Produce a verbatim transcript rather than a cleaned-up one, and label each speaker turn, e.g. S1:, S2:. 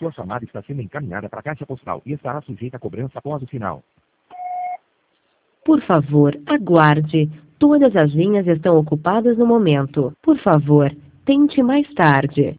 S1: Sua chamada está sendo encaminhada para a caixa postal e estará sujeita a cobrança após o sinal.
S2: Por favor, aguarde. Todas as linhas estão ocupadas no momento. Por favor, tente mais tarde.